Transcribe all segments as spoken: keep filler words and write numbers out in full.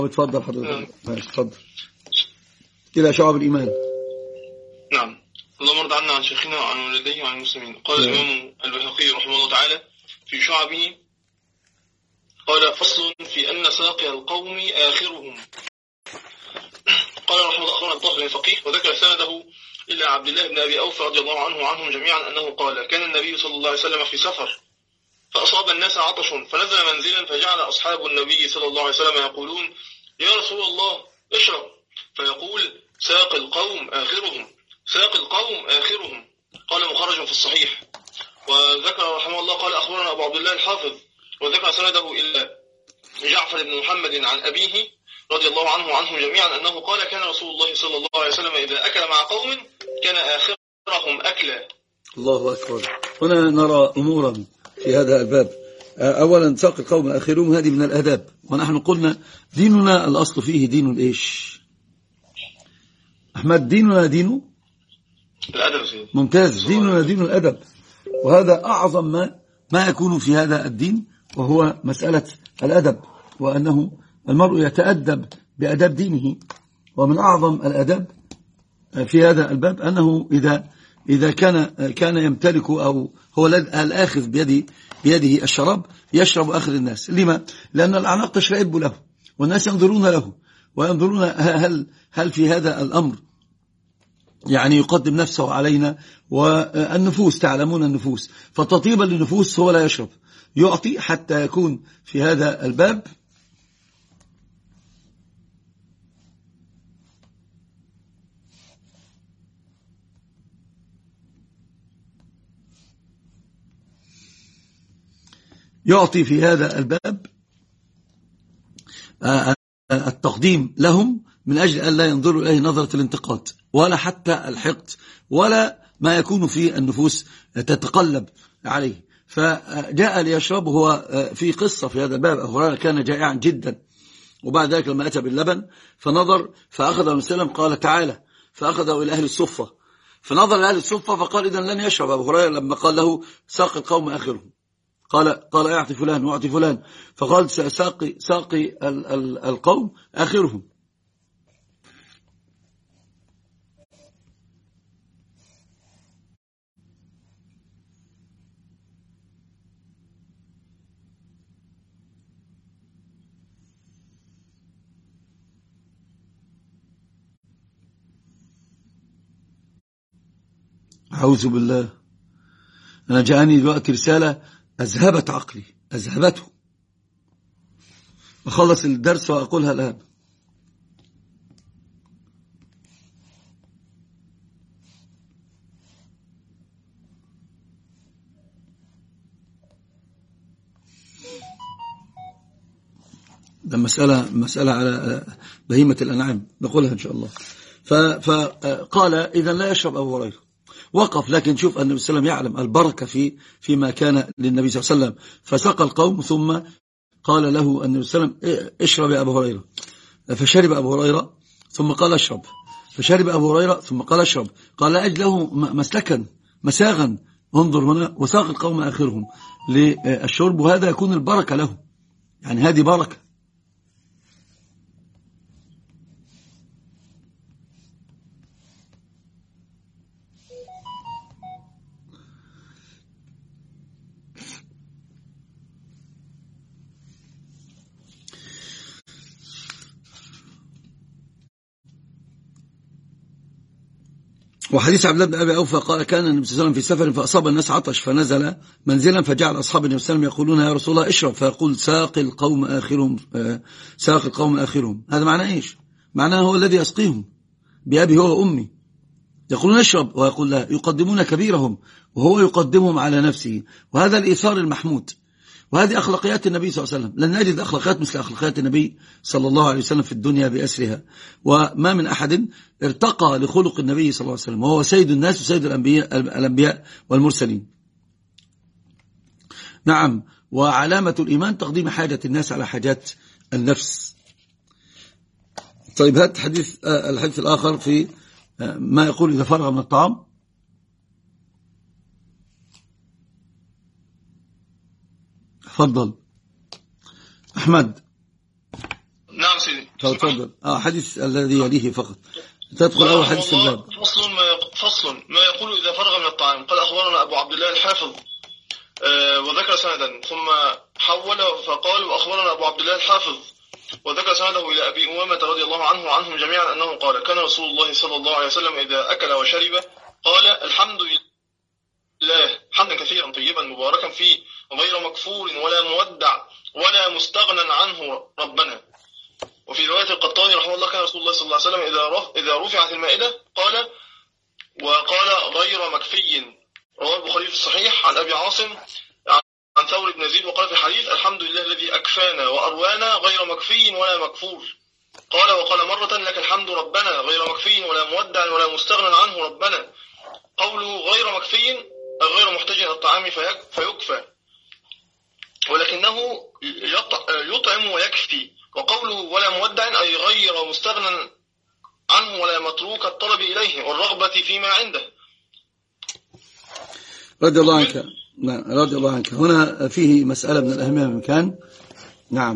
اتفضل حضرتك. اتفضل إلى شعب الإيمان. نعم. اللهم ارض عنا عن شيخنا وعن والديه وعن المسلمين. قال الإمام البيهقي رحمه الله تعالى في شعبه، قال: فصل في أن ساقي القوم آخرهم. قال رحمه الله: أخبرنا الطاهر بن فقيه وذكر سنده إلى عبد الله بن أبي أوفى رضي الله عنه وعنهم جميعا أنه قال: كان النبي صلى الله عليه وسلم في سفر فأصاب الناس عطش فنزل منزلا فجعل أصحاب النبي صلى الله عليه وسلم يقولون: يا رسول الله اشرب، فيقول: ساق القوم آخرهم، ساق القوم آخرهم. قال مخرج في الصحيح. وذكر رحمه الله قال: أخبرنا أبو عبد الله الحافظ وذكر سنده إلى جعفر بن محمد عن أبيه رضي الله عنه وعنهم جميعا أنه قال: كان رسول الله صلى الله عليه وسلم إذا أكل مع قوم كان آخرهم أكلا. الله أكبر. هنا نرى أمورا في هذا الباب. أولا ساق القوم آخرهم، هذه من الأداب، ونحن قلنا ديننا الأصل فيه دين الإيش أحمد؟ ديننا دين الأدب. ممتاز. ديننا دين الأدب، وهذا أعظم ما ما يكون في هذا الدين، وهو مسألة الأدب، وأنه المرء يتأدب بأداب دينه. ومن أعظم الأدب في هذا الباب أنه إذا إذا كان كان يمتلك أو هو الآخذ بيده بيده الشراب يشرب آخر الناس. لما؟ لأن الأعناق تشرب له والناس ينظرون له وينظرون هل هل في هذا الأمر يعني يقدم نفسه علينا. والنفوس تعلمون النفوس، فتطيب للنفوس هو لا يشرب، يعطي حتى يكون في هذا الباب يعطي في هذا الباب التقديم لهم من أجل أن لا ينظروا إليه نظرة الانتقاد ولا حتى الحقد ولا ما يكون في النفوس تتقلب عليه. فجاء ليشرب. هو في قصة في هذا الباب: أبو هريرة كان جائعا جدا، وبعد ذلك لما أتى باللبن فنظر فأخذه النبي صلى الله عليه وسلم قال: تعالى، فأخذه إلى أهل الصفة، فنظر إلى أهل الصفة فقال: إذن لن يشرب أبو هريرة. لما قال له ساق القوم آخرهم، قال قال اعطي فلان واعطي فلان، فقال: ساقي ساقي ال ال القوم آخرهم. أعوذ بالله. أنا جاءني دلوقتي رسالة أذهبت عقلي، أذهبته. أخلص الدرس وأقولها الآن. ده مسألة مسألة على بهيمة الأنعام، نقولها إن شاء الله. فقال: إذا لا يشرب أبو هريرة. وقف، لكن شوف النبي صلى الله عليه وسلم يعلم البركة في فيما كان للنبي صلى الله عليه وسلم. فسقى القوم ثم قال له النبي صلى الله عليه وسلم: اشرب يا أبو هريرة. فشرب أبو هريرة ثم قال: اشرب. فشرب أبو هريرة ثم قال: اشرب. قال: لا أجد له مسلكا مساغا. انظر هنا: وساق القوم آخرهم للشرب، وهذا يكون البركة له، يعني هذه بركة. وحديث عبد الله بن أبي أوفى قال: كان النبي صلى الله عليه وسلم في سفر فأصاب الناس عطش فنزل منزلا فجعل أصحاب النبي صلى الله عليه وسلم يقولون: يا رسول الله اشرب، فيقول: ساق القوم آخرهم، ساق القوم آخرهم. هذا معناه إيش؟ معناه هو الذي يسقيهم بأبي هو وأمي. يقولون: اشرب، ويقول: لا. يقدمون كبيرهم وهو يقدمهم على نفسه، وهذا الإيثار المحمود. وهذه أخلاقيات النبي صلى الله عليه وسلم. لن نجد أخلاقيات مثل أخلاقيات النبي صلى الله عليه وسلم في الدنيا بأسرها، وما من أحد ارتقى لخلق النبي صلى الله عليه وسلم، وهو سيد الناس وسيد الأنبياء, الأنبياء والمرسلين. نعم. وعلامة الإيمان تقديم حاجة الناس على حاجات النفس. طيب، هات حديث الحديث الآخر في ما يقول: إذا فرغ من الطعام. تفضل أحمد. نعم سيدي. تفضل. اه حديث الذي يليه فقط تدخل أول حديث الباب. فصل ما فصل ما يقول إذا فرغ من الطعام. قال أخبرنا أبو عبد الله الحافظ آه وذكر سندا، ثم حول فقال وأخبرنا أبو عبد الله الحافظ وذكر سنده إلى أبي أمامة رضي الله عنه وعنهم جميعا أنه قال كان رسول الله صلى الله عليه وسلم إذا أكل وشرب قال الحمد لله حمدا كثيرا طيبا مباركا فيه غير مكفور ولا مودع ولا مستغنى عنه ربنا. وفي رواية القطاني رحمه الله كان رسول الله صلى الله عليه وسلم إذا إذا رفعت المائدة قال وقال غير مكفي. رواه البخاري في الصحيح عن أبي عاصم عن ثور بن زيد وقال في الحديث الحمد لله الذي أكفانا وأروانا غير مكفي ولا مكفور. قال وقال مرة لك الحمد ربنا غير مكفي ولا مودع ولا مستغنى عنه ربنا. قوله غير مكفي غير محتاج إلى الطعام فيكفى ولكنه يطعم ويكفي. وقوله ولا مودع أي غير مستغنى عنه ولا متروك الطلب إليه والرغبة فيما عنده. رضي الله عنك. نعم رضي الله عنك. هنا فيه مسألة من الأهمية بمكان. نعم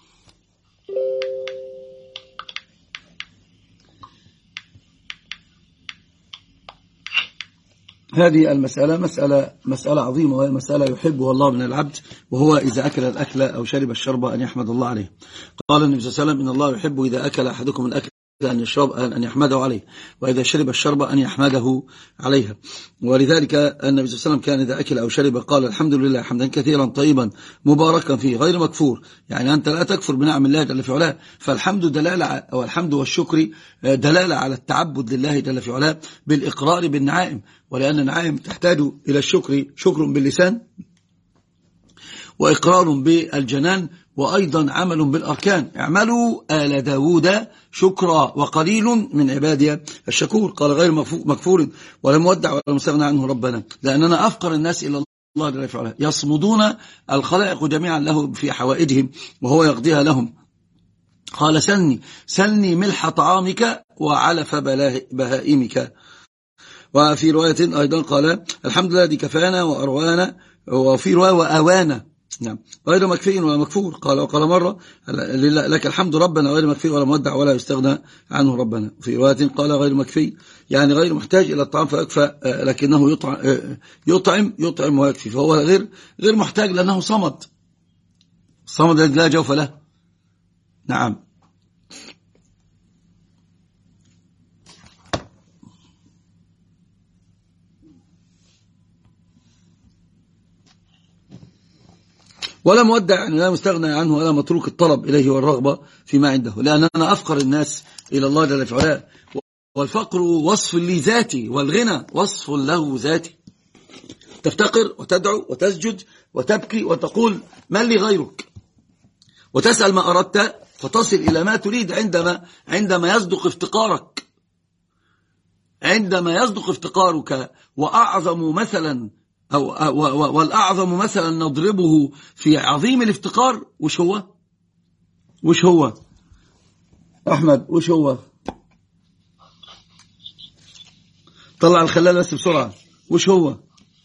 هذه المسألة مسألة مسألة عظيمة، وهي مسألة يحبها الله من العبد، وهو إذا أكل الأكل أو شرب الشرب أن يحمد الله عليه. قال النبي صلى الله عليه وسلم إن الله يحب إذا أكل أحدكم الأكل أن يشرب أن يحمده عليه، وإذا شرب الشرب أن يحمده عليها. ولذلك النبي صلى الله عليه وسلم كان إذا أكل أو شرب قال الحمد لله حمدا كثيرا طيبا مباركا فيه غير مكفور. يعني أنت لا تكفر بنعم الله جل في علاه، فالحمد دلالة أو الحمد والشكر دلالة على التعبد لله جل في علاه بالإقرار بالنعائم، ولأن النعائم تحتاج إلى الشكر، شكر باللسان وإقرار بالجنان وأيضا عمل بالأركان. اعملوا آل داود شكرا وقليل من عبادي الشكور. قال غير مكفور ولا مودع ولا مستغنى عنه ربنا، لأننا أفقر الناس إلى الله جل في علاه، يصمدون الخلائق جميعا له في حوائجهم وهو يقضيها لهم. قال سلني سلني ملح طعامك وعلف بهائمك. وفي رواية أيضا قال الحمد لله الذي كفانا وأروانا، وفي رواية وأوانا. نعم غير مكفي ولا مكفور. قال وقال مرة لك الحمد ربنا غير مكفي ولا مودع ولا يستغنى عنه ربنا. في رواية قال غير مكفي يعني غير محتاج إلى الطعام فيكفى، لكنه يطعم يطعم يطعم ويكفي، فهو غير غير محتاج لأنه صمد صمد لا جوف له. نعم ولا مودع يعني لا مستغنى عنه ولا متروك الطلب إليه والرغبة فيما عنده، لأننا أفقر الناس إلى الله جل في علاه. والفقر وصف لي ذاتي والغنى وصف له ذاتي. تفتقر وتدعو وتسجد وتبكي وتقول من لي غيرك، وتسأل ما أردت فتصل إلى ما تريد عندما عندما يصدق افتقارك عندما يصدق افتقارك. وأعظم مثلا أو والأعظم مثلا نضربه في عظيم الافتقار وش هو وش هو أحمد وش هو طلع الخلال بس بسرعة. وش هو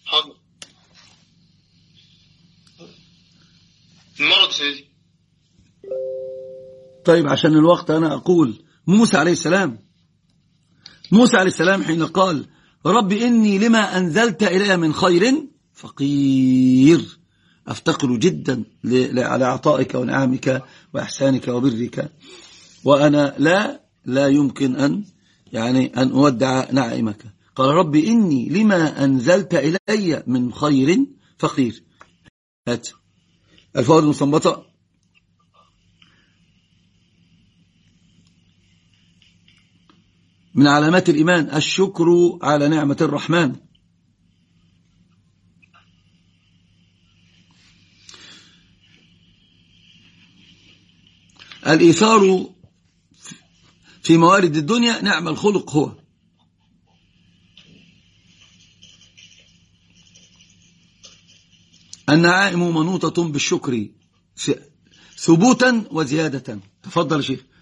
المرض سيدي؟ طيب عشان الوقت أنا أقول موسى عليه السلام موسى عليه السلام حين قال رب إني لما أنزلت إلي من خير فقير، أفتقر جدا على عطائك ونعمك وإحسانك وبرك، وأنا لا لا يمكن أن يعني أن أودع نعمك. قال رب إني لما أنزلت إلي من خير فقير. هات الفوائد المستنبطة. من علامات الإيمان الشكر على نعمة الرحمن. الإيثار في موارد الدنيا نعم الخلق هو. النعائم منوطة بالشكر ثبوتا وزيادة. تفضل شيخ.